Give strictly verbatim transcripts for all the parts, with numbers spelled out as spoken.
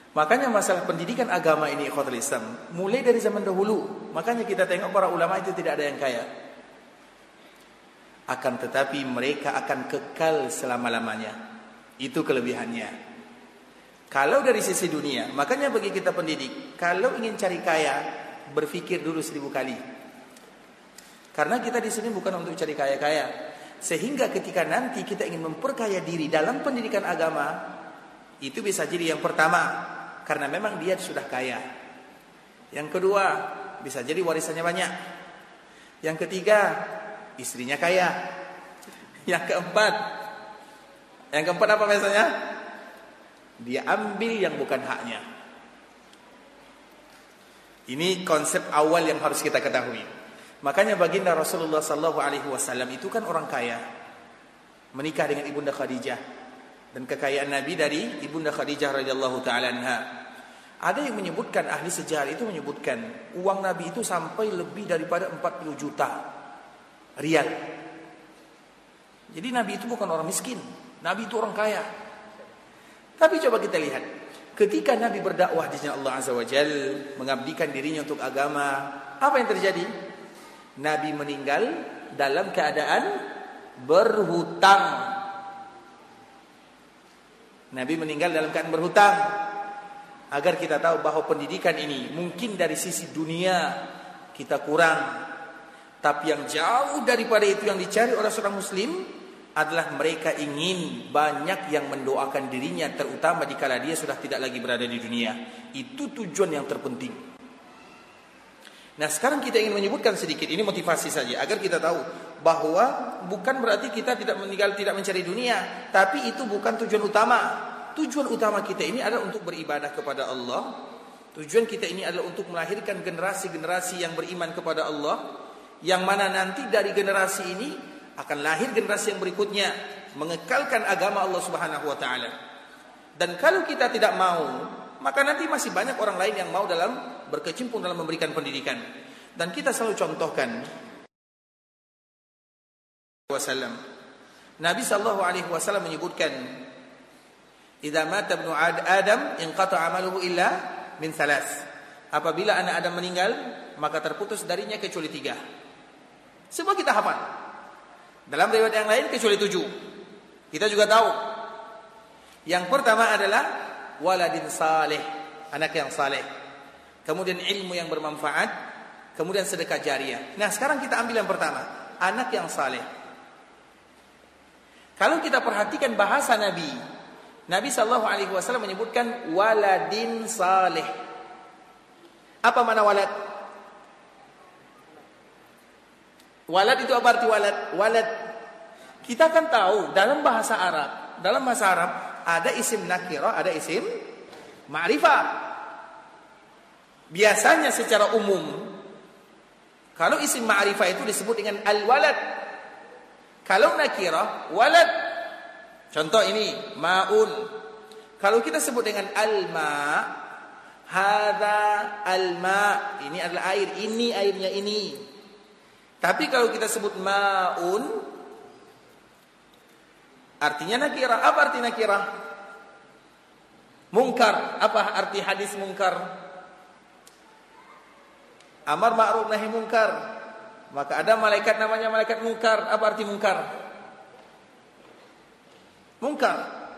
Makanya masalah pendidikan agama ini ikhwatul Islam mulai dari zaman dahulu. Makanya kita tengok para ulama itu tidak ada yang kaya. Akan tetapi mereka akan kekal selama-lamanya. Itu kelebihannya. Kalau dari sisi dunia, makanya bagi kita pendidik, kalau ingin cari kaya, berpikir dulu seribu kali. Karena kita di sini bukan untuk cari kaya-kaya. Sehingga ketika nanti kita ingin memperkaya diri dalam pendidikan agama, itu bisa jadi yang pertama, karena memang dia sudah kaya. Yang kedua, bisa jadi warisannya banyak. Yang ketiga, istrinya kaya. Yang keempat, yang keempat apa biasanya? Dia ambil yang bukan haknya. Ini konsep awal yang harus kita ketahui. Makanya baginda Rasulullah sallallahu alaihi wasallam itu kan orang kaya, menikah dengan ibunda Khadijah, dan kekayaan Nabi dari ibunda Khadijah radhiyallahu taala anha. Ada yang menyebutkan, ahli sejarah itu menyebutkan, uang Nabi itu sampai lebih daripada empat puluh juta rial. Jadi Nabi itu bukan orang miskin, Nabi itu orang kaya. Tapi coba kita lihat, ketika Nabi berdakwah di jalan Allah Azza wa Jalla, mengabdikan dirinya untuk agama, apa yang terjadi? Nabi meninggal dalam keadaan berhutang. Nabi meninggal dalam keadaan berhutang. Agar kita tahu bahwa pendidikan ini mungkin dari sisi dunia kita kurang, tapi yang jauh daripada itu yang dicari oleh seorang muslim adalah mereka ingin banyak yang mendoakan dirinya, terutama dikala dia sudah tidak lagi berada di dunia. Itu tujuan yang terpenting. Nah, sekarang kita ingin menyebutkan sedikit, ini motivasi saja agar kita tahu bahwa bukan berarti kita tidak meninggal, tidak mencari dunia, tapi itu bukan tujuan utama. Tujuan utama kita ini adalah untuk beribadah kepada Allah. Tujuan kita ini adalah untuk melahirkan generasi-generasi yang beriman kepada Allah, yang mana nanti dari generasi ini akan lahir generasi yang berikutnya, mengekalkan agama Allah Subhanahu wa taala. Dan kalau kita tidak mau, maka nanti masih banyak orang lain yang mau dalam berkecimpung dalam memberikan pendidikan. Dan kita selalu contohkan wasallam. Nabi sallallahu alaihi wasallam menyebutkan, "Idza mata ibnu Adam inqata 'amaluhu illa min thalath." Apabila anak Adam meninggal, maka terputus darinya kecuali tiga. Semua kita hafal. Dalam riwayat yang lain kecuali tujuh. Kita juga tahu. Yang pertama adalah waladin saleh, anak yang saleh. Kemudian ilmu yang bermanfaat, kemudian sedekah jariah. Nah, sekarang kita ambil yang pertama, anak yang saleh. Kalau kita perhatikan bahasa Nabi, Nabi sallallahu alaihi wasallam menyebutkan waladin saleh. Apa makna walad? Walad itu apa arti walad? Walad. Kita kan tahu dalam bahasa Arab, dalam bahasa Arab ada isim nakirah, ada isim ma'rifah. Biasanya secara umum kalau isim ma'rifah itu disebut dengan al-walad. Kalau nakirah, walad. Contoh ini, ma'un. Kalau kita sebut dengan al-ma', hadza al-ma', ini adalah air, ini airnya ini. Tapi kalau kita sebut ma'un, artinya nakirah. Apa arti nakirah? Mungkar. Apa arti hadis mungkar? Amar ma'ruf nahi mungkar. Maka ada malaikat namanya malaikat mungkar. Apa arti mungkar? Mungkar.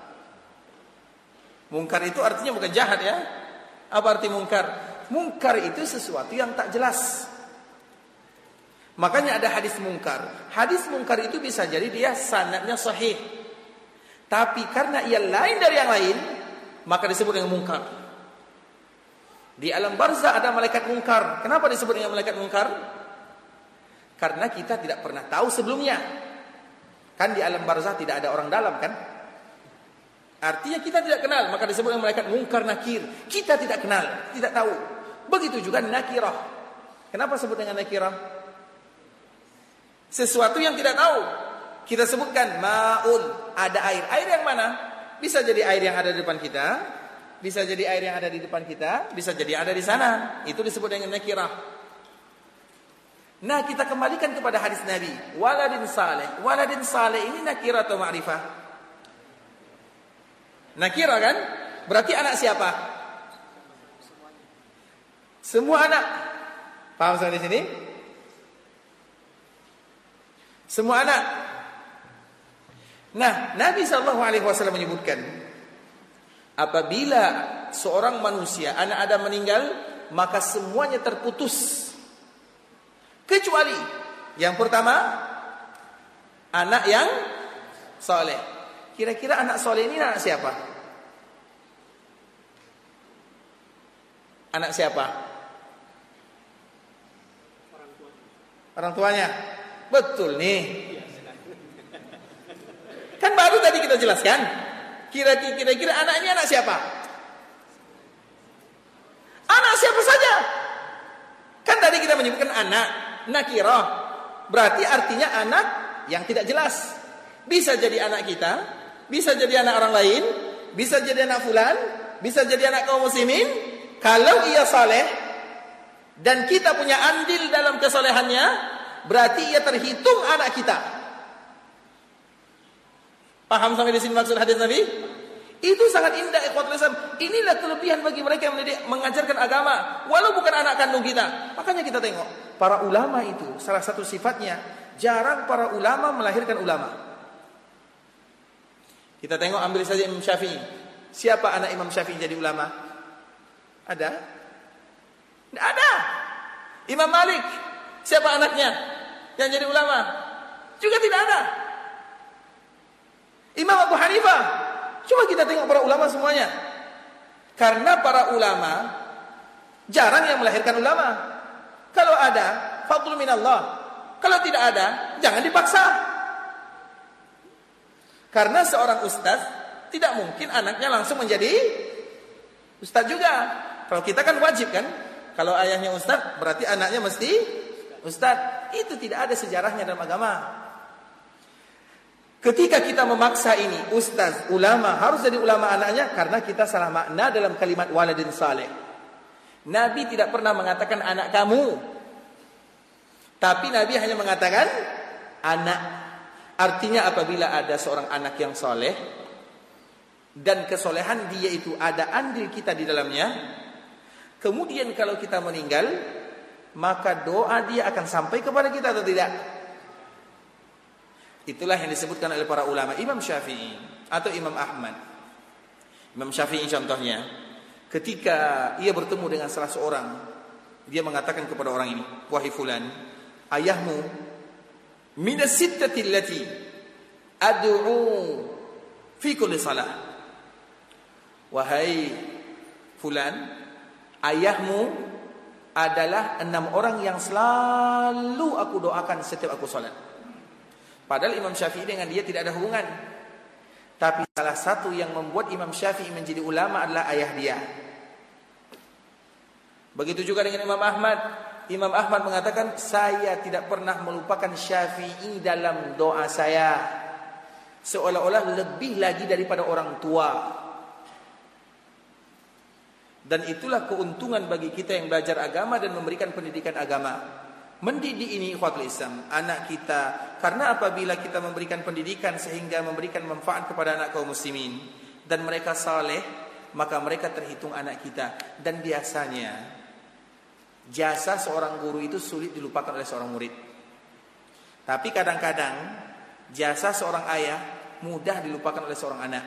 Mungkar itu artinya bukan jahat ya. Apa arti mungkar? Mungkar itu sesuatu yang tak jelas. Makanya ada hadis mungkar. Hadis mungkar itu bisa jadi dia sanadnya sahih, tapi karena ia lain dari yang lain, maka disebut dengan mungkar. Di alam barzah ada malaikat mungkar. Kenapa disebut dengan malaikat mungkar? Karena kita tidak pernah tahu sebelumnya. Kan di alam barzah tidak ada orang dalam kan? Artinya kita tidak kenal, maka disebut dengan malaikat mungkar nakir. Kita tidak kenal, tidak tahu. Begitu juga nakirah. Kenapa sebut dengan nakirah? Sesuatu yang tidak tahu. Kita sebutkan ma'un, ada air. Air yang mana? Bisa jadi air yang ada di depan kita, bisa jadi air yang ada di depan kita, bisa jadi ada di sana. Itu disebut dengan nakirah. Nah, kita kembalikan kepada hadis Nabi, waladin saleh. Waladin saleh ini nakirah atau ma'rifah? Nakirah kan? Berarti anak siapa? Semua anak. Paham sampai di sini? Semua anak. Nah, Nabi shallallahu alaihi wasallam menyebutkan, apabila seorang manusia, anak Adam meninggal, maka semuanya terputus. Kecuali yang pertama, anak yang soleh. Kira-kira anak soleh ini anak siapa? Anak siapa? Orang tuanya. Orang tuanya. Betul nih. Kan baru tadi kita jelaskan. Kira-kira anak ini anak siapa? Anak siapa saja. Kan tadi kita menyebutkan anak nakirah. Berarti artinya anak yang tidak jelas. Bisa jadi anak kita, bisa jadi anak orang lain, bisa jadi anak fulan, bisa jadi anak kaum muslimin. Kalau ia saleh dan kita punya andil dalam kesolehannya, berarti ia terhitung anak kita. Paham sampai di sini maksud hadis Nabi? Itu sangat indah ikhwatul Islam. Inilah kelebihan bagi mereka yang mendidik, mengajarkan agama, walau bukan anak kandung kita. Makanya kita tengok para ulama itu, salah satu sifatnya, jarang para ulama melahirkan ulama. Kita tengok, ambil saja Imam Syafi'i. Siapa anak Imam Syafi'i jadi ulama? Ada? Tidak ada. Imam Malik, siapa anaknya yang jadi ulama? Juga tidak ada. Imam Abu Hanifah, coba kita tengok para ulama semuanya. Karena para ulama jarang yang melahirkan ulama. Kalau ada, fadlun minallah. Kalau tidak ada, jangan dipaksa. Karena seorang ustaz tidak mungkin anaknya langsung menjadi ustaz juga. Kalau kita kan wajib kan, kalau ayahnya ustaz berarti anaknya mesti ustaz. Itu tidak ada sejarahnya dalam agama. Ketika kita memaksa ini, ustaz, ulama, harus jadi ulama anaknya, karena kita salah makna dalam kalimat waladin saleh. Nabi tidak pernah mengatakan anak kamu, tapi Nabi hanya mengatakan anak. Artinya apabila ada seorang anak yang soleh, dan kesolehan dia itu ada andil kita di dalamnya, kemudian kalau kita meninggal, maka doa dia akan sampai kepada kita atau tidak? Itulah yang disebutkan oleh para ulama. Imam Syafi'i atau Imam Ahmad. Imam Syafi'i contohnya, ketika ia bertemu dengan salah seorang, dia mengatakan kepada orang ini, wahai fulan, ayahmu minas sittati allati ad'u fi kulli salah. Wahai fulan, ayahmu adalah enam orang yang selalu aku doakan setiap aku salat. Padahal Imam Syafi'i dengan dia tidak ada hubungan. Tapi salah satu yang membuat Imam Syafi'i menjadi ulama adalah ayah dia. Begitu juga dengan Imam Ahmad. Imam Ahmad mengatakan, saya tidak pernah melupakan Syafi'i dalam doa saya. Seolah-olah lebih lagi daripada orang tua. Dan itulah keuntungan bagi kita yang belajar agama dan memberikan pendidikan agama. Mendidik ini ikhwatul Islam, anak kita. Karena apabila kita memberikan pendidikan sehingga memberikan manfaat kepada anak kaum muslimin, dan mereka saleh, maka mereka terhitung anak kita. Dan biasanya jasa seorang guru itu sulit dilupakan oleh seorang murid. Tapi kadang-kadang jasa seorang ayah mudah dilupakan oleh seorang anak.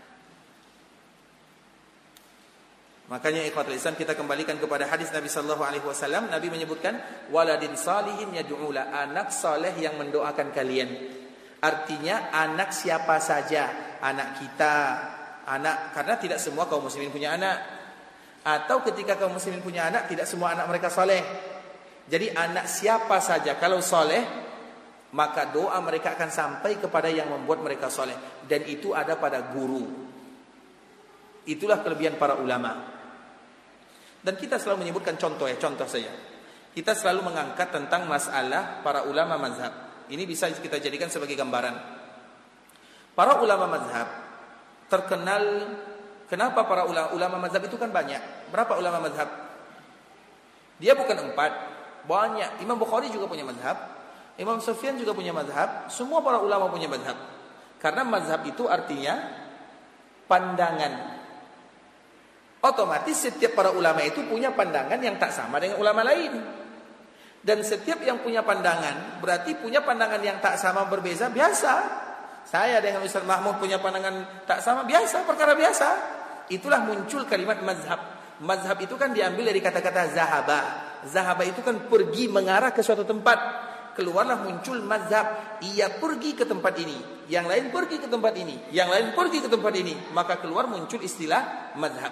Makanya ikhwatul Islam, kita kembalikan kepada hadis Nabi sallallahu alaihi wasallam. Nabi menyebutkan waladin salihin yad'ula, anak saleh yang mendoakan kalian. Artinya anak siapa saja, anak kita, anak, karena tidak semua kaum muslimin punya anak. Atau ketika kaum muslimin punya anak, tidak semua anak mereka saleh. Jadi anak siapa saja kalau saleh, maka doa mereka akan sampai kepada yang membuat mereka saleh, dan itu ada pada guru. Itulah kelebihan para ulama. Dan kita selalu menyebutkan contoh ya, contoh saja. Kita selalu mengangkat tentang masalah para ulama mazhab. Ini bisa kita jadikan sebagai gambaran. Para ulama mazhab terkenal. Kenapa para ulama, ulama mazhab itu kan banyak? Berapa ulama mazhab? Dia bukan empat, banyak. Imam Bukhari juga punya mazhab, Imam Sufyan juga punya mazhab. Semua para ulama punya mazhab. Karena mazhab itu artinya pandangan. Otomatis setiap para ulama itu punya pandangan yang tak sama dengan ulama lain. Dan setiap yang punya pandangan berarti punya pandangan yang tak sama, berbeza, biasa. Saya dengan Ustaz Mahmud punya pandangan tak sama, biasa, perkara biasa. Itulah muncul kalimat mazhab. Mazhab itu kan diambil dari kata-kata zahaba. Zahaba itu kan pergi, mengarah ke suatu tempat. Keluarlah muncul mazhab. Ia pergi ke tempat ini, yang lain pergi ke tempat ini, yang lain pergi ke tempat ini. Maka keluar muncul istilah mazhab.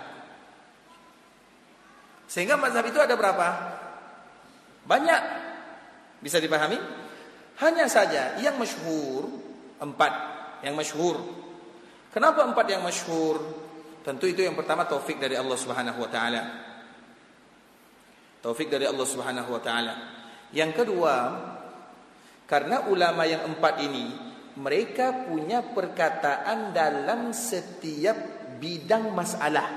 Sehingga mazhab itu ada berapa? Banyak. Bisa dipahami? Hanya saja yang masyhur empat. Yang masyhur. Kenapa empat yang masyhur? Tentu itu yang pertama taufik dari Allah Subhanahu wa taala. Taufik dari Allah Subhanahu wa taala. Yang kedua, karena ulama yang empat ini mereka punya perkataan dalam setiap bidang masalah.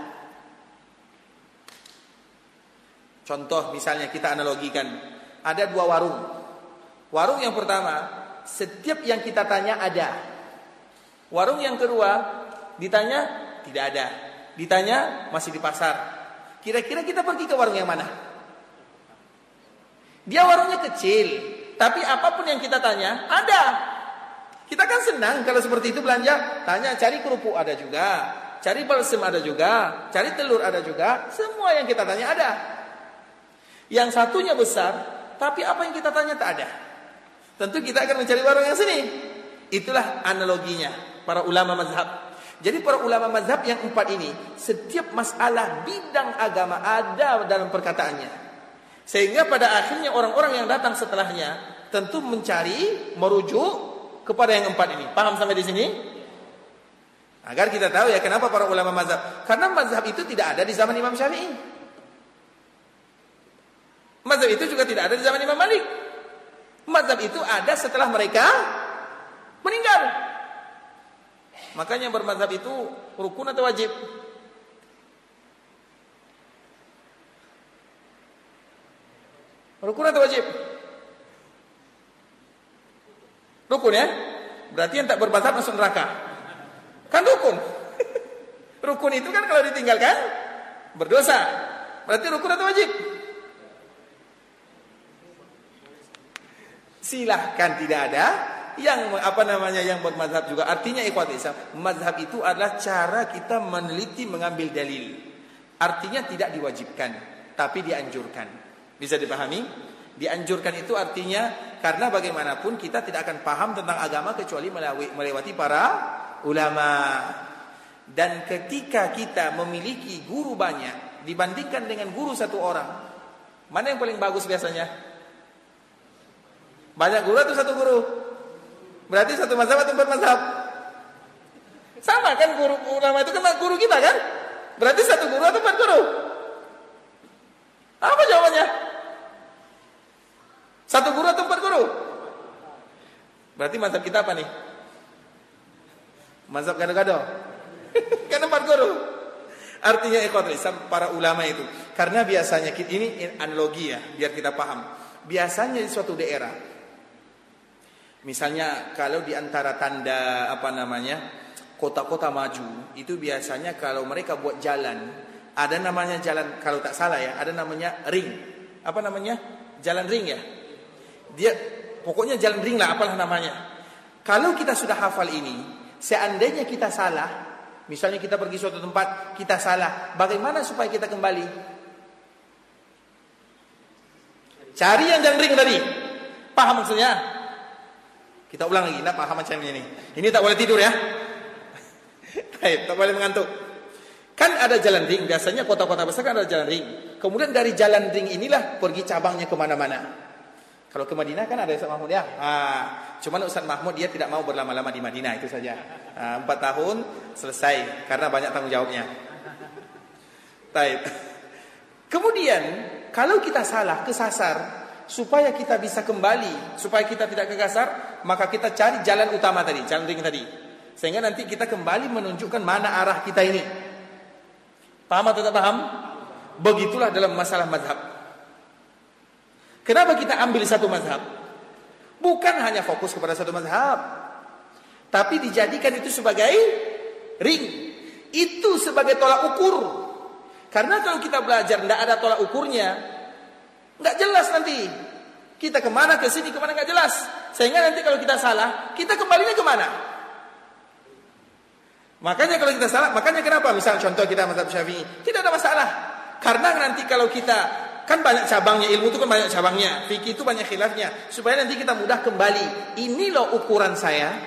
Contoh misalnya kita analogikan, ada dua warung. Warung yang pertama, setiap yang kita tanya ada. Warung yang kedua, ditanya tidak ada. Ditanya masih di pasar. Kira-kira kita pergi ke warung yang mana? Dia warungnya kecil, tapi apapun yang kita tanya ada. Kita kan senang kalau seperti itu belanja. Tanya, cari kerupuk ada juga, cari balsem ada juga, cari telur ada juga. Semua yang kita tanya ada. Yang satunya besar, tapi apa yang kita tanya tak ada. Tentu kita akan mencari warung yang sini. Itulah analoginya para ulama mazhab. Jadi para ulama mazhab yang empat ini, setiap masalah bidang agama ada dalam perkataannya. Sehingga pada akhirnya orang-orang yang datang setelahnya tentu mencari, merujuk kepada yang empat ini. Paham sampai di sini? Agar kita tahu ya kenapa para ulama mazhab. Karena mazhab itu tidak ada di zaman Imam Syafi'i. Mazhab itu juga tidak ada di zaman Imam Malik. Mazhab itu ada setelah mereka meninggal. Makanya bermazhab itu rukun atau wajib? Rukun atau wajib? Rukun ya? Berarti yang tak bermazhab masuk neraka. Kan rukun. Rukun itu kan kalau ditinggalkan berdosa. Berarti rukun atau wajib? Silahkan tidak ada yang apa namanya yang bermazhab juga. Artinya ikhwati Islam, mazhab itu adalah cara kita meneliti mengambil dalil. Artinya tidak diwajibkan, tapi dianjurkan. Bisa dipahami? Dianjurkan itu artinya karena bagaimanapun kita tidak akan paham tentang agama kecuali melewati para ulama. Dan ketika kita memiliki guru banyak dibandingkan dengan guru satu orang, mana yang paling bagus biasanya? Banyak guru atau satu guru? Berarti satu mazhab atau empat mazhab? Sama kan, guru ulama itu kan guru kita kan? Berarti satu guru atau empat guru? Apa jawabannya? Satu guru atau empat guru? Berarti mazhab kita apa nih? Mazhab gado-gado. Kan empat guru. Artinya ikhwatul Islam, para ulama itu. Karena biasanya ini analogi ya, biar kita paham. Biasanya di suatu daerah, misalnya kalau di antara tanda apa namanya kota-kota maju itu biasanya kalau mereka buat jalan, ada namanya jalan, kalau tak salah ya, ada namanya ring. Apa namanya? Jalan ring ya. Dia pokoknya jalan ring lah, apalah namanya. Kalau kita sudah hafal ini, seandainya kita salah, misalnya kita pergi suatu tempat, kita salah, bagaimana supaya kita kembali? Cari yang jalan ring tadi. Paham maksudnya? Kita ulang lagi, nak paham macam ini. Ini tak boleh tidur ya. Baik, tak boleh mengantuk. Kan ada jalan ring, biasanya kota-kota besar kan ada jalan ring. Kemudian dari jalan ring inilah pergi cabangnya kemana-mana. Kalau ke Madinah kan ada Ustaz Mahmud ya. Ah, cuman Ustaz Mahmud dia tidak mau berlama-lama di Madinah, itu saja. Ah, empat tahun selesai karena banyak tanggung jawabnya. Baik. Kemudian kalau kita salah, kesasar, supaya kita bisa kembali, supaya kita tidak kegasar, maka kita cari jalan utama tadi, jalan ring tadi. Sehingga nanti kita kembali menunjukkan mana arah kita ini. Paham atau tak paham? Begitulah dalam masalah mazhab. Kenapa kita ambil satu mazhab? Bukan hanya fokus kepada satu mazhab, tapi dijadikan itu sebagai ring. Itu sebagai tolak ukur. Karena kalau kita belajar tidak ada tolak ukurnya, nggak jelas nanti. Kita kemana, ke sini, kemana nggak jelas. Sehingga nanti kalau kita salah, kita kembalinya kemana? Makanya kalau kita salah, makanya kenapa? Misal contoh kita mazhab Syafi'i, tidak ada masalah. Karena nanti kalau kita, kan banyak cabangnya, ilmu itu kan banyak cabangnya, fikih itu banyak khilafnya, supaya nanti kita mudah kembali. Ini loh ukuran saya.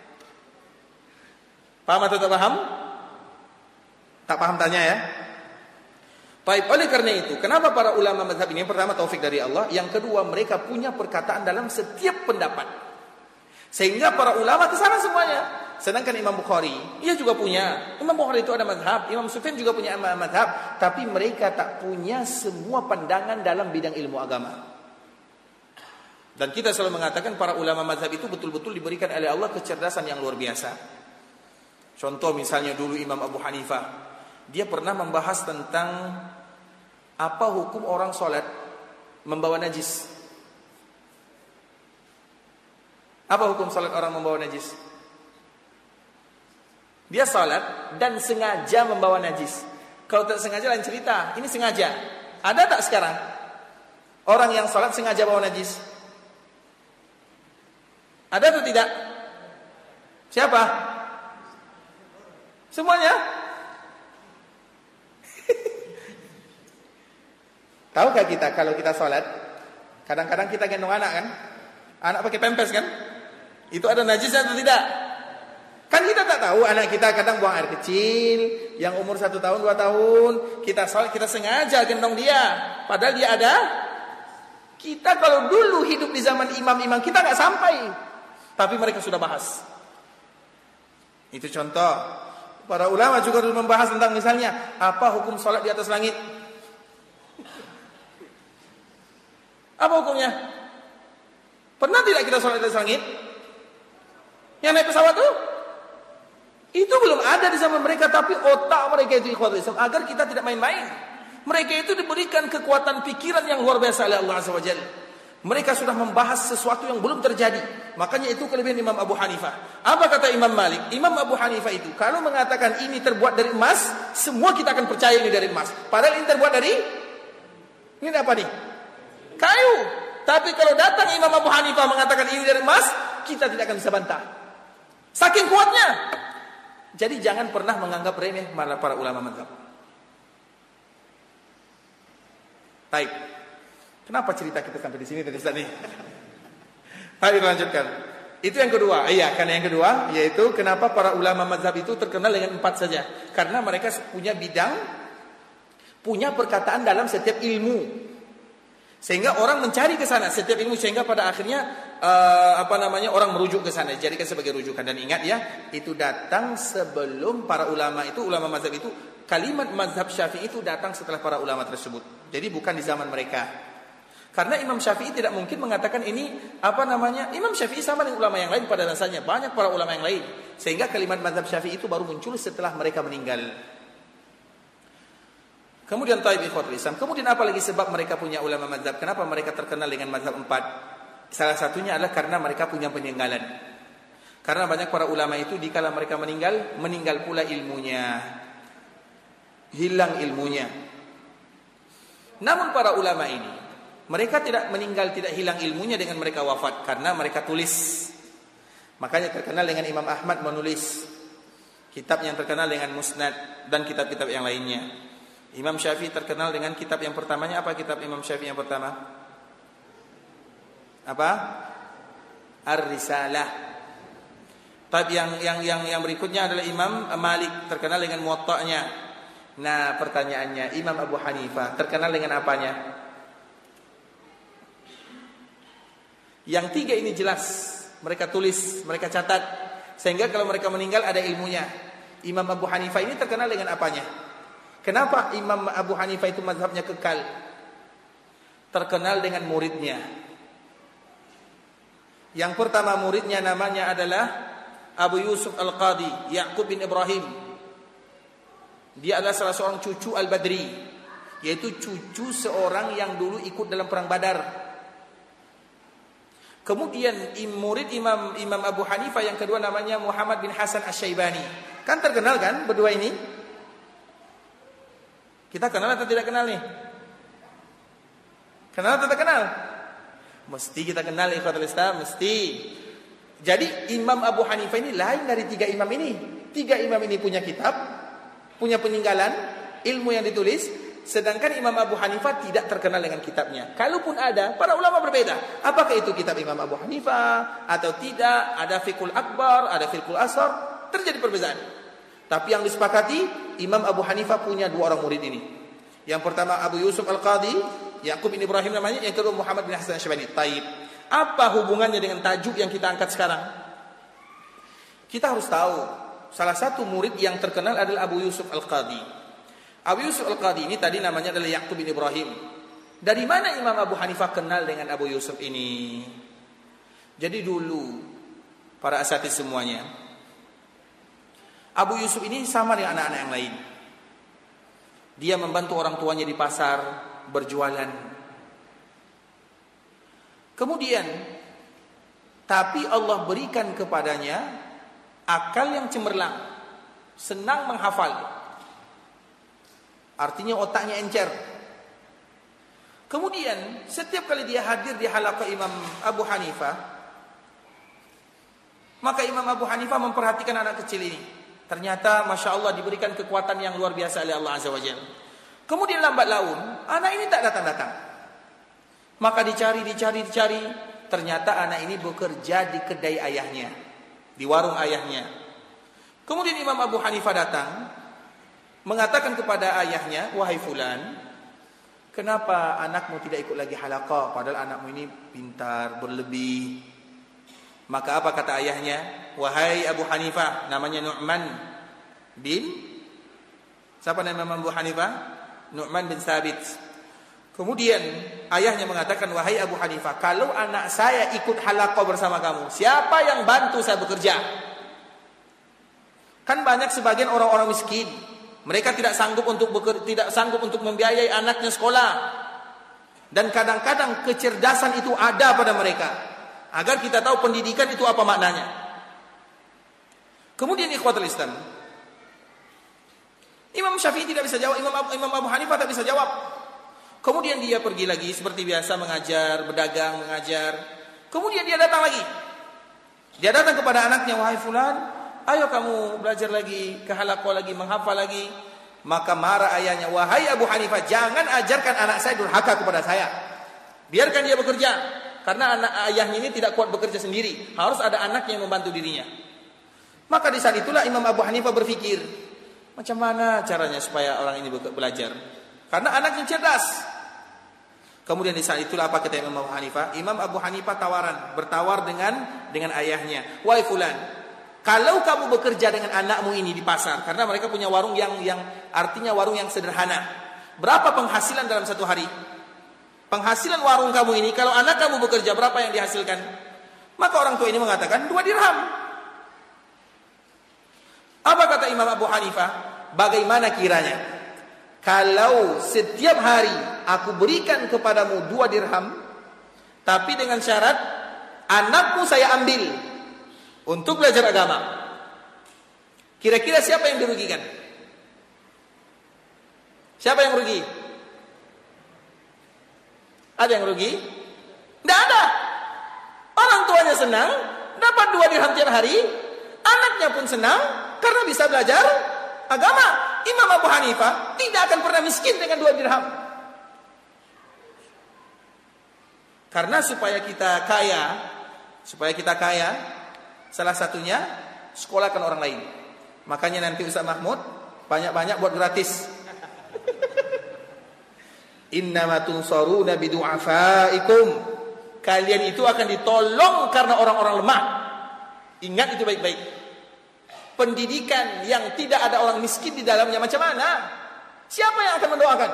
Paham atau tak paham? Tak paham tanya ya. Baik, oleh karena itu, kenapa para ulama mazhab ini? Yang pertama taufik dari Allah, yang kedua mereka punya perkataan dalam setiap pendapat. Sehingga para ulama ke sana semuanya. Sedangkan Imam Bukhari, ia juga punya. Imam Bukhari itu ada mazhab, Imam Sufyan juga punya mazhab, tapi mereka tak punya semua pandangan dalam bidang ilmu agama. Dan kita selalu mengatakan para ulama mazhab itu betul-betul diberikan oleh Allah kecerdasan yang luar biasa. Contoh misalnya dulu Imam Abu Hanifah, dia pernah membahas tentang apa hukum orang sholat membawa najis. Apa hukum sholat orang membawa najis? Dia sholat dan sengaja membawa najis. Kalau tak sengaja lain cerita. Ini sengaja. Ada tak sekarang orang yang sholat sengaja bawa najis? Ada atau tidak? Siapa? Semuanya? Tahukah kita kalau kita sholat, kadang-kadang kita gendong anak kan? Anak pakai pempes kan? Itu ada najisnya atau tidak? Kan kita tak tahu, anak kita kadang buang air kecil, yang umur satu tahun, dua tahun, kita sholat, kita sengaja gendong dia, padahal dia ada. Kita kalau dulu hidup di zaman imam-imam, kita nggak sampai, tapi mereka sudah bahas. Itu contoh. Para ulama juga dulu membahas tentang misalnya apa hukum sholat di atas langit. Apa hukumnya? Pernah tidak kita sholat di atas langit? Yang naik pesawat tuh? Itu belum ada di zaman mereka, tapi otak mereka itu ikhwatul Islam agar kita tidak main-main. Mereka itu diberikan kekuatan pikiran yang luar biasa oleh Allah Azza wa Jalla. Mereka sudah membahas sesuatu yang belum terjadi. Makanya itu kelebihan Imam Abu Hanifah. Apa kata Imam Malik? Imam Abu Hanifah itu kalau mengatakan ini terbuat dari emas, semua kita akan percaya ini dari emas. Padahal ini terbuat dari, ini apa nih? Kayu. Tapi kalau datang Imam Abu Hanifah mengatakan ini dari emas, kita tidak akan bisa bantah. Saking kuatnya. Jadi jangan pernah menganggap remeh malah para ulama mazhab. Baik. Kenapa cerita kita sampai di sini tadi Ustaz nih? Mari lanjutkan. Itu yang kedua. Iya, karena yang kedua yaitu kenapa para ulama mazhab itu terkenal dengan empat saja? Karena mereka punya bidang, punya perkataan dalam setiap ilmu. Sehingga orang mencari ke sana setiap ilmu, sehingga pada akhirnya uh, apa namanya orang merujuk ke sana, dijadikan sebagai rujukan. Dan ingat ya, itu datang sebelum para ulama itu, ulama mazhab itu, kalimat mazhab Syafi'i itu datang setelah para ulama tersebut. Jadi bukan di zaman mereka. Karena Imam Syafi'i tidak mungkin mengatakan ini apa namanya. Imam Syafi'i sama dengan ulama yang lain pada dasarnya, banyak para ulama yang lain. Sehingga kalimat mazhab Syafi'i itu baru muncul setelah mereka meninggal. Kemudian taib ikhwatul Islam. Kemudian apa lagi sebab mereka punya ulama mazhab? Kenapa mereka terkenal dengan mazhab empat? Salah satunya adalah karena mereka punya peninggalan. Karena banyak para ulama itu dikala mereka meninggal, meninggal pula ilmunya. Hilang ilmunya. Namun para ulama ini, mereka tidak meninggal, tidak hilang ilmunya dengan mereka wafat. Karena mereka tulis. Makanya terkenal dengan Imam Ahmad menulis kitab yang terkenal dengan Musnad dan kitab-kitab yang lainnya. Imam Syafi'i terkenal dengan kitab yang pertamanya. Apa kitab Imam Syafi'i yang pertama? Apa? Ar-Risalah. Tapi yang yang yang yang berikutnya adalah Imam Malik, terkenal dengan Muwatta'nya. Nah, pertanyaannya, Imam Abu Hanifah terkenal dengan apanya? Yang tiga ini jelas mereka tulis, mereka catat, sehingga kalau mereka meninggal ada ilmunya. Imam Abu Hanifah ini terkenal dengan apanya? Kenapa Imam Abu Hanifah itu mazhabnya kekal? Terkenal dengan muridnya. Yang pertama muridnya namanya adalah Abu Yusuf Al-Qadi, Ya'qub bin Ibrahim. Dia adalah salah seorang cucu Al-Badri, yaitu cucu seorang yang dulu ikut dalam perang Badar. Kemudian murid Imam Imam Abu Hanifah yang kedua namanya Muhammad bin Hasan Asy-Syaibani. Kan terkenal kan berdua ini? Kita kenal atau tidak kenal nih? Kenal atau tidak kenal? Mesti kita kenal ikhwatul Islam, mesti. Jadi Imam Abu Hanifah ini lain dari tiga imam ini. Tiga imam ini punya kitab, punya peninggalan, ilmu yang ditulis. Sedangkan Imam Abu Hanifah tidak terkenal dengan kitabnya. Kalaupun ada, para ulama berbeda. Apakah itu kitab Imam Abu Hanifah atau tidak? Ada Fiqhul Akbar, ada Fiqhul Asghar. Terjadi perbedaan. Tapi yang disepakati, Imam Abu Hanifah punya dua orang murid ini. Yang pertama Abu Yusuf Al-Qadhi, Yaqub bin Ibrahim namanya. Yang kedua Muhammad bin Hasan Asy-Syabani. Taib. Apa hubungannya dengan tajuk yang kita angkat sekarang? Kita harus tahu, salah satu murid yang terkenal adalah Abu Yusuf Al-Qadhi. Abu Yusuf Al-Qadhi ini tadi namanya adalah Yaqub bin Ibrahim. Dari mana Imam Abu Hanifah kenal dengan Abu Yusuf ini? Jadi dulu para asatidz semuanya, Abu Yusuf ini sama dengan anak-anak yang lain. Dia membantu orang tuanya di pasar berjualan. Kemudian, tapi Allah berikan kepadanya akal yang cemerlang, senang menghafal. Artinya otaknya encer. Kemudian setiap kali dia hadir di halaqah Imam Abu Hanifah, maka Imam Abu Hanifah memperhatikan anak kecil ini. Ternyata Masya Allah diberikan kekuatan yang luar biasa oleh Allah Azza wa Jalla. Kemudian lambat laun anak ini tak datang-datang. Maka dicari, dicari, dicari. Ternyata anak ini bekerja di kedai ayahnya, di warung ayahnya. Kemudian Imam Abu Hanifah datang, mengatakan kepada ayahnya, wahai fulan, kenapa anakmu tidak ikut lagi halaqah? Padahal anakmu ini pintar, berlebih. Maka apa kata ayahnya? Wahai Abu Hanifah, namanya Nu'man bin, siapa nama Abu Hanifah? Nu'man bin Thabit. Kemudian ayahnya mengatakan, wahai Abu Hanifah, kalau anak saya ikut halaqah bersama kamu, siapa yang bantu saya bekerja? Kan banyak sebagian orang-orang miskin, mereka tidak sanggup untuk beker, tidak sanggup untuk membiayai anaknya sekolah. Dan kadang-kadang kecerdasan itu ada pada mereka. Agar kita tahu pendidikan itu apa maknanya. Kemudian ikhwatul Islam, Imam Syafi'i tidak bisa jawab, Imam Abu, Imam Abu Hanifah tak bisa jawab. Kemudian dia pergi lagi seperti biasa mengajar, berdagang, mengajar. Kemudian dia datang lagi. Dia datang kepada anaknya, wahai fulan, ayo kamu belajar lagi, ke halaqah lagi, menghafal lagi. Maka marah ayahnya, wahai Abu Hanifah, jangan ajarkan anak saya durhaka kepada saya. Biarkan dia bekerja. Karena anak ayahnya ini tidak kuat bekerja sendiri. Harus ada anaknya yang membantu dirinya. Maka di saat itulah Imam Abu Hanifah berpikir, macam mana caranya supaya orang ini belajar? Karena anaknya cerdas. Kemudian di saat itulah apa kata Imam Abu Hanifah? Imam Abu Hanifah tawaran, bertawar dengan dengan ayahnya. Wahai fulan, kalau kamu bekerja dengan anakmu ini di pasar, karena mereka punya warung yang yang artinya warung yang sederhana. Berapa penghasilan dalam satu hari? Penghasilan warung kamu ini, kalau anak kamu bekerja, berapa yang dihasilkan? Maka orang tua ini mengatakan dua dirham. Apa kata Imam Abu Hanifah? Bagaimana kiranya kalau setiap hari aku berikan kepadamu dua dirham, tapi dengan syarat anakmu saya ambil untuk belajar agama. Kira-kira siapa yang dirugikan? Siapa yang rugi? Ada yang rugi? Tidak ada. Orang tuanya senang, dapat dua dirham tiap hari. Anaknya pun senang, karena bisa belajar agama. Imam Abu Hanifah tidak akan pernah miskin dengan dua dirham. Karena supaya kita kaya, supaya kita kaya, salah satunya sekolahkan orang lain. Makanya nanti Ustaz Mahmud banyak-banyak buat gratis. Innama tunsaruna bidu'afaikum. Kalian itu akan ditolong karena orang-orang lemah. Ingat itu baik-baik. Pendidikan yang tidak ada orang miskin di dalamnya macam mana? Siapa yang akan mendoakan?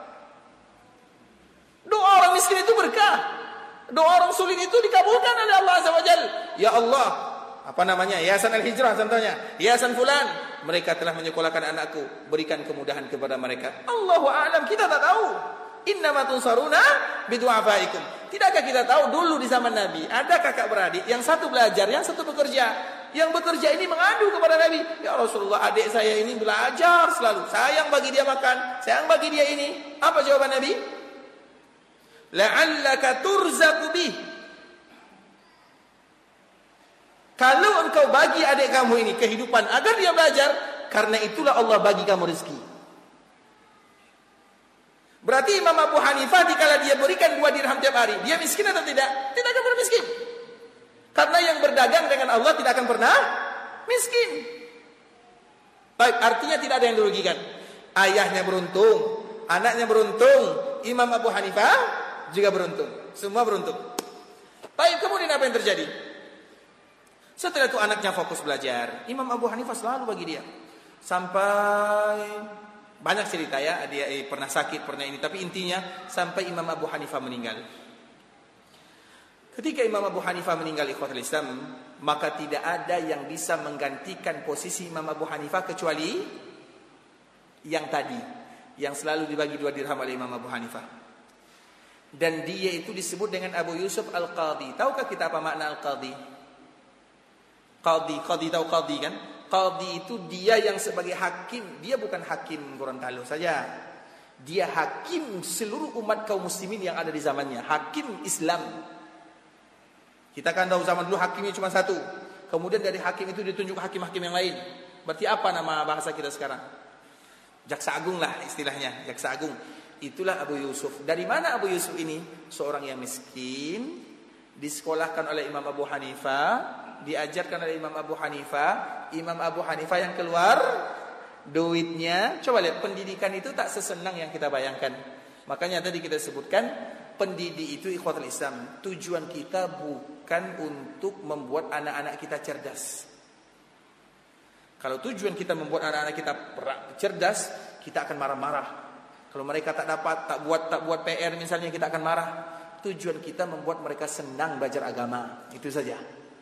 Doa orang miskin itu berkah. Doa orang sulit itu dikabulkan oleh Allah Azza wa Jalla. Ya Allah, apa namanya? Yayasan Al-Hijrah contohnya. Yayasan fulan, mereka telah menyekolahkan anakku, berikan kemudahan kepada mereka. Allahu a'lam, kita tak tahu. Innama tunsaruna bidu'afaikum. Tidakkah kita tahu dulu di zaman Nabi ada kakak beradik, yang satu belajar, yang satu bekerja. Yang bekerja ini mengadu kepada Nabi, ya Rasulullah, adik saya ini belajar selalu, sayang bagi dia makan, sayang bagi dia ini. Apa jawaban Nabi? La'allaka turzaqu bih. Kalau engkau bagi adik kamu ini kehidupan agar dia belajar, karena itulah Allah bagi kamu rezeki. Berarti Imam Abu Hanifah dikala dia berikan dua dirham tiap hari, dia miskin atau tidak? Tidak akan pernah miskin. Karena yang berdagang dengan Allah tidak akan pernah miskin. Baik, artinya tidak ada yang dirugikan. Ayahnya beruntung, anaknya beruntung, Imam Abu Hanifah juga beruntung. Semua beruntung. Baik, kemudian apa yang terjadi? Setelah itu anaknya fokus belajar. Imam Abu Hanifah selalu bagi dia. Sampai banyak cerita ya, dia eh, pernah sakit, pernah ini. Tapi intinya sampai Imam Abu Hanifah meninggal. Ketika Imam Abu Hanifah meninggal ikhwatul Islam, maka tidak ada yang bisa menggantikan posisi Imam Abu Hanifah kecuali yang tadi, yang selalu dibagi dua dirham oleh Imam Abu Hanifah. Dan dia itu disebut dengan Abu Yusuf Al-Qadhi. Tahukah kita apa makna Al-Qadhi? Qadhi, Qadhi tahu Qadhi kan? Qadhi itu dia yang sebagai hakim. Dia bukan hakim Gorontalo saja. Dia hakim seluruh umat kaum muslimin yang ada di zamannya. Hakim Islam. Kita kan tahu zaman dulu hakimnya cuma satu. Kemudian dari hakim itu ditunjuk hakim-hakim yang lain. Berarti apa nama bahasa kita sekarang? Jaksa Agung lah istilahnya. Jaksa Agung. Itulah Abu Yusuf. Dari mana Abu Yusuf ini? Seorang yang miskin. Disekolahkan oleh Imam Abu Hanifah. Diajarkan oleh Imam Abu Hanifah. Imam Abu Hanifah yang keluar duitnya. Coba lihat, pendidikan itu tak sesenang yang kita bayangkan. Makanya tadi kita sebutkan, pendidik itu ikhwatul Islam. Tujuan kita bukan untuk membuat anak-anak kita cerdas. Kalau tujuan kita membuat anak-anak kita cerdas, kita akan marah-marah. Kalau mereka tak dapat, tak buat tak buat P R misalnya, kita akan marah. Tujuan kita membuat mereka senang belajar agama. Itu saja.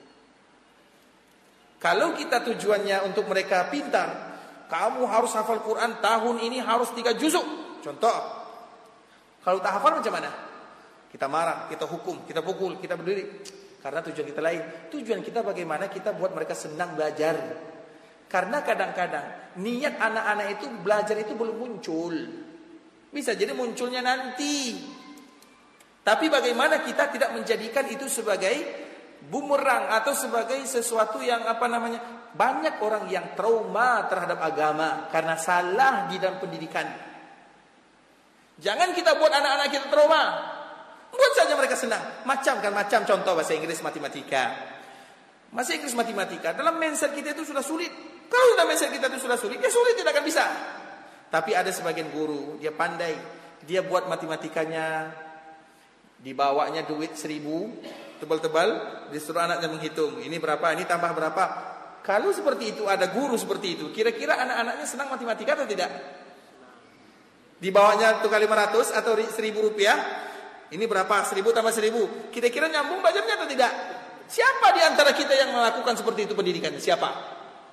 Kalau kita tujuannya untuk mereka pintar, kamu harus hafal Quran tahun ini harus tiga juzuk. Contoh. Kalau tak hafal macam mana? Kita marah, kita hukum, kita pukul, kita berdiri. Karena tujuan kita lain. Tujuan kita bagaimana kita buat mereka senang belajar. Karena kadang-kadang niat anak-anak itu belajar itu belum muncul. Bisa jadi munculnya nanti. Tapi bagaimana kita tidak menjadikan itu sebagai bumerang atau sebagai sesuatu yang apa namanya? Banyak orang yang trauma terhadap agama karena salah di dalam pendidikan. Jangan kita buat anak-anak kita trauma. Buat saja mereka senang. Macam kan macam contoh bahasa Inggris matematika. Bahasa Inggris matematika dalam mindset kita itu sudah sulit. Kalau dalam mindset kita itu sudah sulit, ya sulit, tidak akan bisa. Tapi ada sebagian guru, dia pandai. Dia buat matematikanya, dibawanya duit seribu, tebal-tebal, disuruh anaknya menghitung. Ini berapa, ini tambah berapa. Kalau seperti itu, ada guru seperti itu, kira-kira anak-anaknya senang matematika atau tidak? Dibawanya tukar lima ratus atau seribu rupiah. Ini berapa? Seribu tambah seribu. Kira-kira nyambung belajarnya atau tidak? Siapa di antara kita yang melakukan seperti itu pendidikan? Siapa?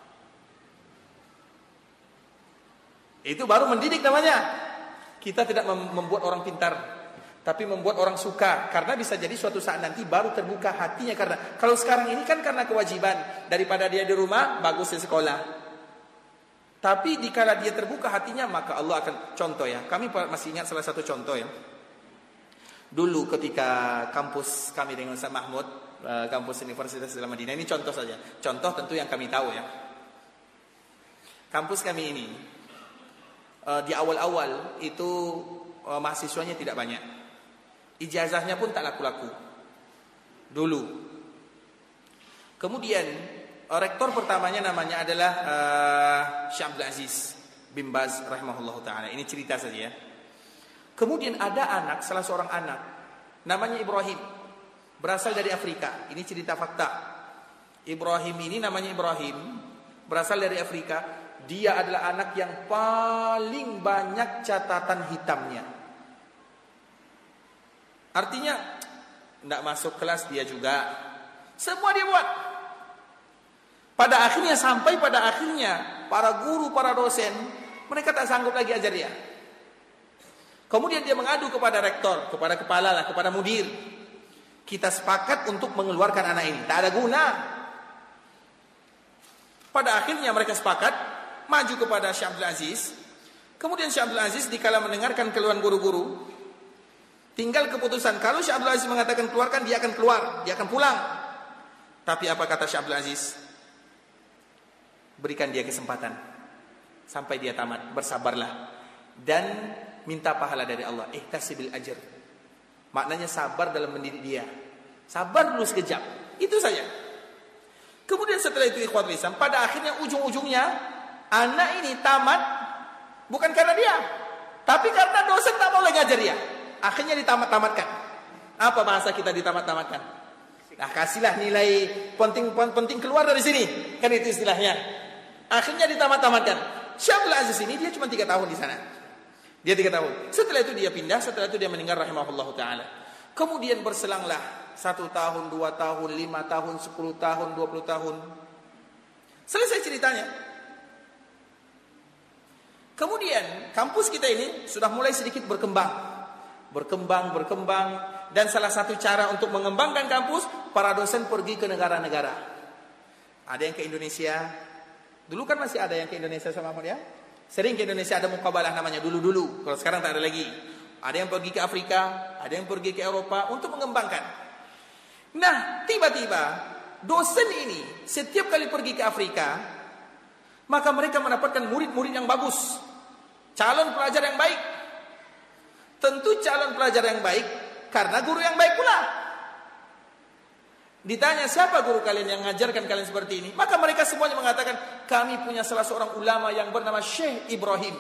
Itu baru mendidik namanya. Kita tidak membuat orang pintar, tapi membuat orang suka. Karena bisa jadi suatu saat nanti baru terbuka hatinya. Karena kalau sekarang ini kan karena kewajiban. Daripada dia di rumah, bagus di sekolah. Tapi dikala dia terbuka hatinya, maka Allah akan. Contoh ya, kami masih ingat salah satu contoh ya. Dulu ketika kampus kami dengan Ustaz Mahmud, kampus Universitas Islam Madinah, ini contoh saja. Contoh tentu yang kami tahu ya. Kampus kami ini di awal-awal itu mahasiswanya tidak banyak. Ijazahnya pun tak laku-laku dulu. Kemudian rektor pertamanya namanya adalah uh, Syekh Abdul Aziz bin Baz rahimahullahu taala. Ini cerita saja ya. Kemudian ada anak, salah seorang anak namanya Ibrahim, berasal dari Afrika. Ini cerita fakta. Ibrahim ini namanya Ibrahim, berasal dari Afrika. Dia adalah anak yang paling banyak catatan hitamnya. Artinya tidak masuk kelas dia juga. Semua dia buat. Pada akhirnya, sampai pada akhirnya para guru, para dosen, mereka tak sanggup lagi ajar dia. Kemudian dia mengadu kepada rektor, kepada kepala lah, kepada mudir. Kita sepakat untuk mengeluarkan anak ini. Tak ada guna. Pada akhirnya mereka sepakat maju kepada Syekh Abdul Aziz. Kemudian Syekh Abdul Aziz dikala mendengarkan keluhan guru-guru, tinggal keputusan. Kalau Syekh Abdul Aziz mengatakan keluarkan, dia akan keluar, dia akan pulang. Tapi apa kata Syekh Abdul Aziz? Berikan dia kesempatan sampai dia tamat, bersabarlah dan minta pahala dari Allah. Ihtasibil ajr. Maknanya sabar dalam mendidik dia. Sabar dulu sekejap. Itu saja. Kemudian setelah itu ikhwatul Islam, pada akhirnya ujung-ujungnya anak ini tamat bukan karena dia, tapi karena dosen tak mau lagi ngajar dia. Akhirnya ditamat-tamatkan. Apa bahasa kita ditamat-tamatkan? Nah, kasihlah nilai penting penting keluar dari sini. Kan itu istilahnya. Akhirnya ditamat-tamatkan. Syekh Abdul Aziz ini dia cuma tiga tahun di sana. Dia tiga tahun. Setelah itu dia pindah, setelah itu dia meninggal rahimahullahu taala. Kemudian berselanglah satu tahun, dua tahun, lima tahun, sepuluh tahun, dua puluh tahun. Selesai ceritanya. Kemudian kampus kita ini sudah mulai sedikit berkembang. Berkembang, berkembang. Dan salah satu cara untuk mengembangkan kampus, para dosen pergi ke negara-negara. Ada yang ke Indonesia. Dulu kan masih ada yang ke Indonesia sama Ahmad ya. Sering ke Indonesia, ada mukabalah namanya dulu-dulu. Kalau sekarang tak ada lagi. Ada yang pergi ke Afrika, ada yang pergi ke Eropa untuk mengembangkan. Nah, tiba-tiba dosen ini setiap kali pergi ke Afrika, maka mereka mendapatkan murid-murid yang bagus, calon pelajar yang baik. Tentu calon pelajar yang baik karena guru yang baik pula. Ditanya siapa guru kalian yang mengajarkan kalian seperti ini, maka mereka semuanya mengatakan kami punya salah seorang ulama yang bernama Syekh Ibrahim.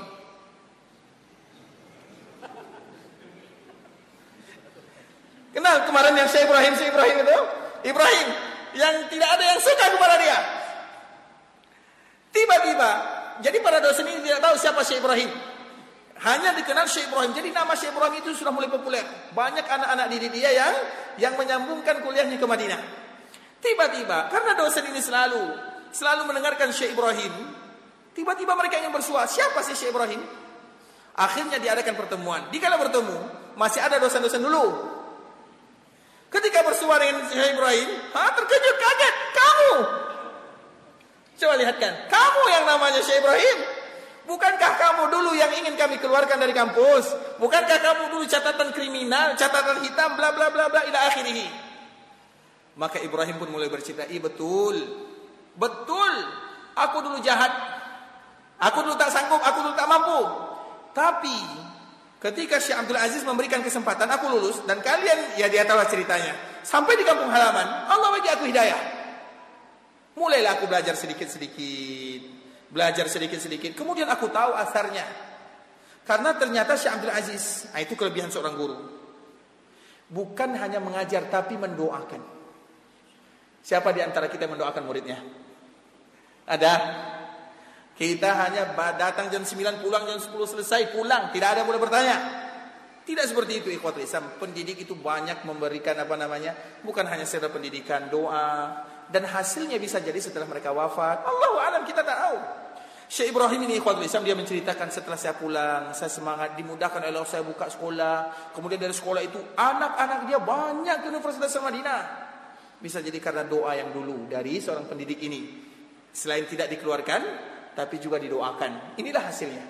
Kenal kemarin yang Syekh Ibrahim, Syekh Ibrahim itu? Ibrahim yang tidak ada yang suka kepada dia. Tiba-tiba, jadi para dosen ini tidak tahu siapa Syekh Ibrahim. Hanya dikenal Syekh Ibrahim. Jadi nama Syekh Ibrahim itu sudah mulai populer. Banyak anak-anak didik dia yang yang menyambungkan kuliahnya ke Madinah. Tiba-tiba, karena dosen ini selalu selalu mendengarkan Syekh Ibrahim, tiba-tiba mereka ingin bersuara, siapa sih Syekh Ibrahim? Akhirnya diadakan pertemuan. Dikala bertemu, masih ada dosen-dosen dulu. Ketika bersuara dengan Syekh Ibrahim, ha, terkejut, kaget. Kamu! Coba lihatkan. Kamu yang namanya Syekh Ibrahim. Bukankah kamu dulu yang ingin kami keluarkan dari kampus? Bukankah kamu dulu catatan kriminal, catatan hitam, bla bla bla bla, ila akhirih. Maka Ibrahim pun mulai bercerita, iya betul. Betul. Aku dulu jahat. Aku dulu tak sanggup, aku dulu tak mampu. Tapi ketika Syekh Abdul Aziz memberikan kesempatan, aku lulus. Dan kalian, ya dia tahu ceritanya. Sampai di kampung halaman, Allah bagi aku hidayah. Mulailah aku belajar sedikit-sedikit. Belajar sedikit-sedikit. Kemudian aku tahu asarnya. Karena ternyata Syekh Abdul Aziz, nah itu kelebihan seorang guru. Bukan hanya mengajar, tapi mendoakan. Siapa di antara kita yang mendoakan muridnya? Ada? Kita hanya datang jam sembilan, pulang jam sepuluh, selesai, pulang. Tidak ada yang boleh bertanya. Tidak seperti itu ikhwatul Islam. Pendidik itu banyak memberikan apa namanya, bukan hanya sekedar pendidikan, doa. Dan hasilnya bisa jadi setelah mereka wafat. Allahu a'lam, kita tak tahu. Syekh Ibrahim ini ikhwatul Islam, dia menceritakan setelah saya pulang, saya semangat, dimudahkan oleh Allah, saya buka sekolah. Kemudian dari sekolah itu, anak-anak dia banyak ke Universitas Madinah. Bisa jadi karena doa yang dulu dari seorang pendidik ini. Selain tidak dikeluarkan, tapi juga didoakan. Inilah hasilnya.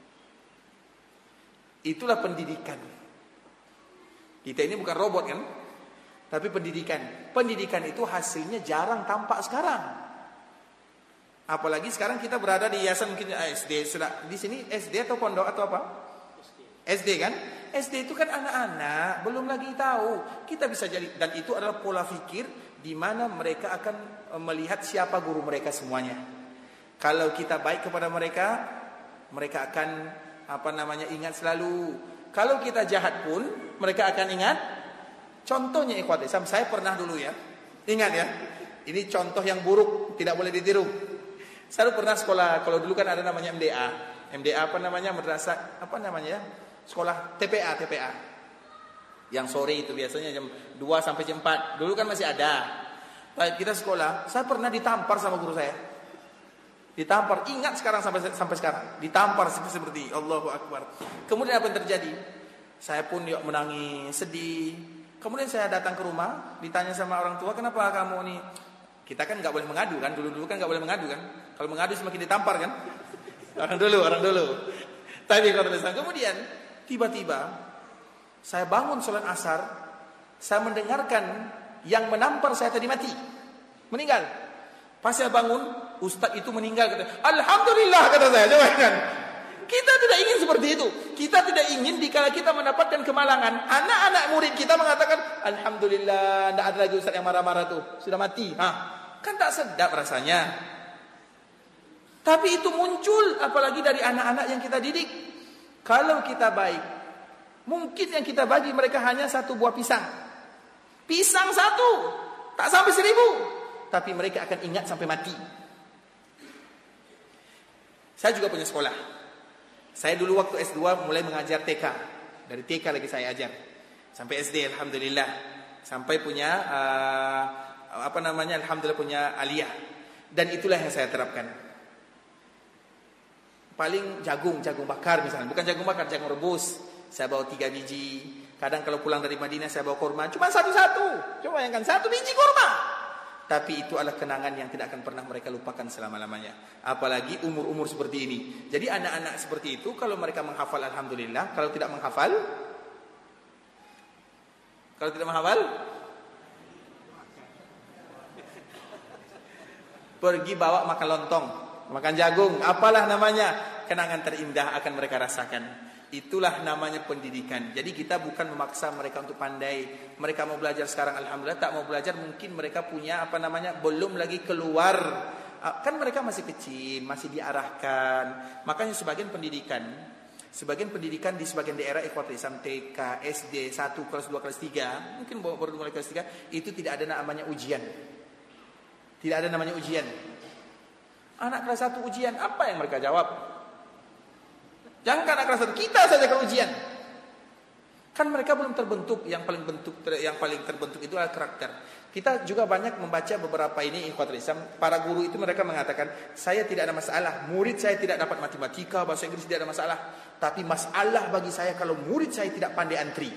Itulah pendidikan. Kita ini bukan robot kan? Tapi pendidikan. Pendidikan itu hasilnya jarang tampak sekarang. Apalagi sekarang kita berada di yayasan mungkin S D. Sudah di sini S D atau pondok atau apa? S D kan? S D itu kan anak-anak, belum lagi tahu. Kita bisa jadi, dan itu adalah pola pikir di mana mereka akan melihat siapa guru mereka semuanya. Kalau kita baik kepada mereka, mereka akan apa namanya ingat selalu. Kalau kita jahat pun, mereka akan ingat. Contohnya ikhwat Islam, saya pernah dulu ya. Ingat ya. Ini contoh yang buruk, tidak boleh ditiru. Saya pernah sekolah, kalau dulu kan ada namanya M D A. M D A apa namanya? Madrasah apa namanya ya? Sekolah T P A, T P A. Yang sore itu biasanya jam dua sampai jam empat. Dulu kan masih ada. Baik, kita sekolah, saya pernah ditampar sama guru saya. Ditampar, ingat sekarang sampai sampai sekarang. Ditampar seperti Allahu Akbar. Kemudian apa yang terjadi? Saya pun yuk menangis, sedih. Kemudian saya datang ke rumah, ditanya sama orang tua, "Kenapa kamu nih Kita kan nggak boleh mengadu kan, dulu-dulu kan nggak boleh mengadu kan. Kalau mengadu semakin ditampar kan. Orang dulu, orang dulu. Tapi kemudian tiba-tiba saya bangun sholat asar, saya mendengarkan yang menampar saya tadi mati, meninggal. Pas saya bangun, ustaz itu meninggal, kata, alhamdulillah, kata saya. Coba kan. Kita tidak ingin seperti itu. Kita tidak ingin dikala kita mendapatkan kemalangan, anak-anak murid kita mengatakan, alhamdulillah, tidak ada lagi ustaz yang marah-marah tuh, sudah mati. Hah? Kan tak sedap rasanya. Tapi itu muncul apalagi dari anak-anak yang kita didik. Kalau kita baik, mungkin yang kita bagi mereka hanya satu buah pisang. Pisang satu, tak sampai seribu. Tapi mereka akan ingat sampai mati. Saya juga punya sekolah. Saya dulu waktu S dua mulai mengajar T K. Dari T K lagi saya ajar. Sampai S D, alhamdulillah. Sampai punya uh, apa namanya, alhamdulillah punya aliyah. Dan itulah yang saya terapkan. Paling jagung, jagung bakar misalnya. Bukan jagung bakar, jagung rebus. Saya bawa tiga biji. Kadang kalau pulang dari Madinah saya bawa kurma. Cuma satu-satu. Coba bayangkan, satu biji kurma. Tapi itu adalah kenangan yang tidak akan pernah mereka lupakan selama-lamanya. Apalagi umur-umur seperti ini. Jadi anak-anak seperti itu, kalau mereka menghafal alhamdulillah. Kalau tidak menghafal, Kalau tidak menghafal, pergi bawa makan lontong, makan jagung, apalah namanya. Kenangan terindah akan mereka rasakan. Itulah namanya pendidikan. Jadi kita bukan memaksa mereka untuk pandai. Mereka mau belajar sekarang, alhamdulillah. Tak mau belajar, mungkin mereka punya apa namanya, belum lagi keluar. Kan mereka masih kecil, masih diarahkan. Makanya sebagian pendidikan, sebagian pendidikan di sebagian daerah Ikhwatul Islam T K, S D, satu, kelas dua, kelas tiga, mungkin baru mulai kelas tiga, itu tidak ada namanya ujian. Tidak ada namanya ujian. Anak kelas satu ujian, apa yang mereka jawab? Jangan anak kelas satu, kita saja ke ujian. Kan mereka belum terbentuk. Yang paling bentuk, yang paling terbentuk itu adalah karakter. Kita juga banyak membaca beberapa ini Ikhwatul Islam. Para guru itu mereka mengatakan, saya tidak ada masalah, murid saya tidak dapat matematika, bahasa Inggris tidak ada masalah. Tapi masalah bagi saya kalau murid saya tidak pandai antri.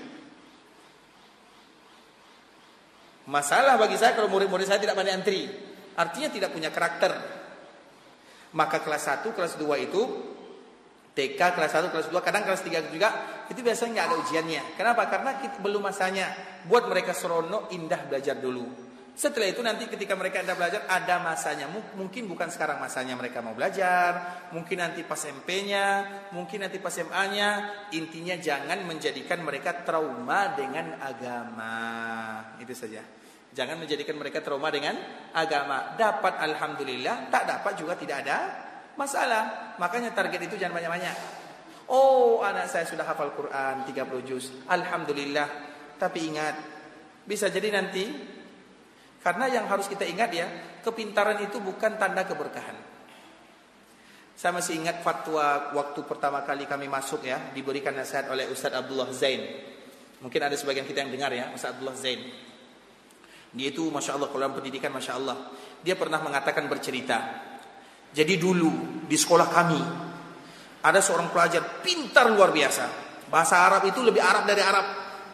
Masalah bagi saya kalau murid-murid saya tidak pandai antri. Artinya tidak punya karakter. Maka kelas satu, kelas dua itu T K, kelas satu, kelas dua, kadang kelas tiga juga, itu biasanya nggak ada ujiannya. Kenapa? Karena kita, belum masanya. Buat mereka seronok, indah belajar dulu. Setelah itu nanti ketika mereka indah belajar, ada masanya. M- mungkin bukan sekarang masanya mereka mau belajar. Mungkin nanti pas M P-nya, mungkin nanti pas M A-nya. Intinya jangan menjadikan mereka trauma dengan agama. Itu saja. Jangan menjadikan mereka trauma dengan agama. Dapat alhamdulillah, tak dapat juga tidak ada masalah. Makanya target itu jangan banyak-banyak. Oh, anak saya sudah hafal Quran tiga puluh juz, alhamdulillah. Tapi ingat, bisa jadi nanti, karena yang harus kita ingat ya, kepintaran itu bukan tanda keberkahan. Saya masih ingat fatwa waktu pertama kali kami masuk ya, diberikan nasihat oleh Ustaz Abdullah Zain. Mungkin ada sebagian kita yang dengar ya, Ustaz Abdullah Zain. Dia itu Masya Allah, kalau dalam pendidikan Masya Allah. Dia pernah mengatakan, bercerita, jadi dulu di sekolah kami ada seorang pelajar pintar luar biasa. Bahasa Arab itu lebih Arab dari Arab.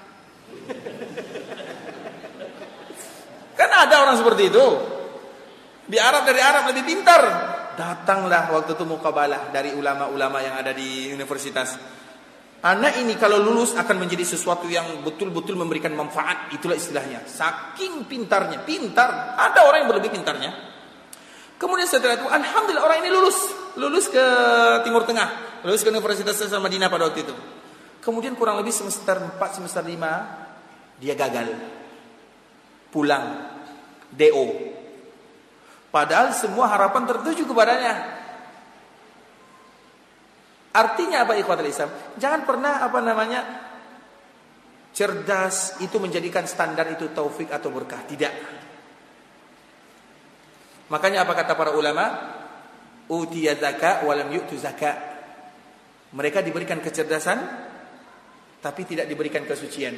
Kan ada orang seperti itu. Di Arab dari Arab lebih pintar. Datanglah waktu itu muqabalah dari ulama-ulama yang ada di universitas. Anak ini kalau lulus akan menjadi sesuatu yang betul-betul memberikan manfaat. Itulah istilahnya. Saking pintarnya, pintar. Ada orang yang berlebih pintarnya. Kemudian setelah itu, alhamdulillah orang ini lulus. Lulus ke Timur Tengah. Lulus ke Universitas Madinah pada waktu itu. Kemudian kurang lebih semester empat, semester lima, dia gagal. Pulang. D O. Padahal semua harapan tertuju kepadanya. Artinya apa ikhwatul Islam? Jangan pernah apa namanya cerdas itu menjadikan standar itu taufik atau berkah. Tidak. Makanya apa kata para ulama? Utiya zaka walam yu'tu zaka. Mereka diberikan kecerdasan tapi tidak diberikan kesucian.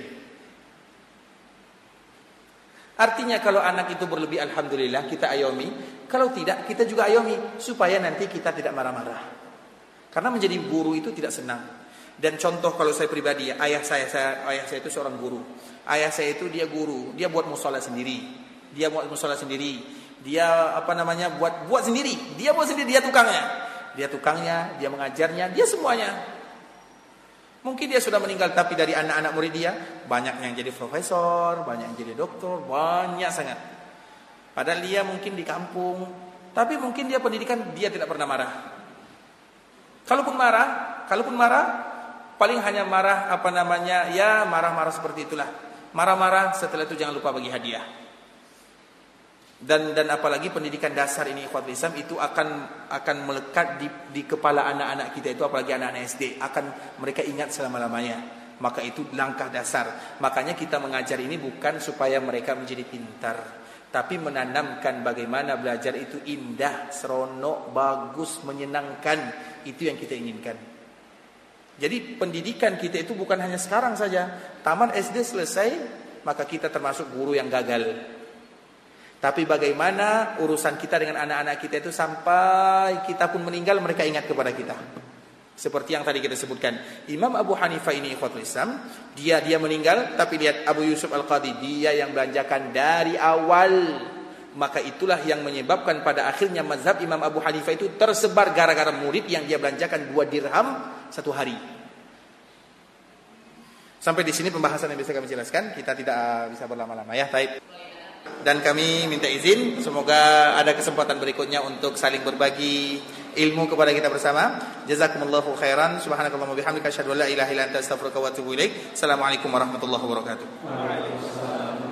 Artinya kalau anak itu berlebih, alhamdulillah kita ayomi. Kalau tidak, kita juga ayomi supaya nanti kita tidak marah-marah. Karena menjadi guru itu tidak senang. Dan contoh kalau saya pribadi ya, ayah saya, saya ayah saya itu seorang guru. Ayah saya itu dia guru, dia buat musola sendiri. Dia buat musola sendiri. Dia apa namanya buat buat sendiri. Dia buat sendiri, dia tukangnya. Dia tukangnya, dia mengajarnya, dia semuanya. Mungkin dia sudah meninggal, tapi dari anak-anak murid dia banyak yang jadi profesor, banyak yang jadi doktor, banyak sangat. Padahal dia mungkin di kampung, tapi mungkin dia pendidikan dia tidak pernah marah. Kalaupun marah, kalaupun marah, paling hanya marah apa namanya, ya marah-marah seperti itulah. Marah-marah, setelah itu jangan lupa bagi hadiah. Dan dan apalagi pendidikan dasar ini ikhwatul Islam itu akan akan melekat di di kepala anak-anak kita itu, apalagi anak-anak S D, akan mereka ingat selama-lamanya. Maka itu langkah dasar. Makanya kita mengajar ini bukan supaya mereka menjadi pintar, tapi menanamkan bagaimana belajar itu indah, seronok, bagus, menyenangkan. Itu yang kita inginkan. Jadi pendidikan kita itu bukan hanya sekarang saja. Taman S D selesai, maka kita termasuk guru yang gagal. Tapi bagaimana urusan kita dengan anak-anak kita itu sampai kita pun meninggal mereka ingat kepada kita. Seperti yang tadi kita sebutkan, Imam Abu Hanifah ini ikhwatul Islam, dia dia meninggal, tapi lihat Abu Yusuf Al-Qadhi, dia yang belanjakan dari awal. Maka itulah yang menyebabkan pada akhirnya mazhab Imam Abu Hanifah itu tersebar gara-gara murid yang dia belanjakan dua dirham satu hari. Sampai di sini pembahasan yang bisa kami jelaskan. Kita tidak bisa berlama-lama ya. Baik. Dan kami minta izin, semoga ada kesempatan berikutnya untuk saling berbagi ilmu kepada kita bersama. Jazakumullahu khairan. Subhanakallahumma bihamdika asyhadu an la ilaha illa anta astaghfiruka wa atubu ilaik. Assalamualaikum warahmatullahi wabarakatuh. Waalaikumsalam.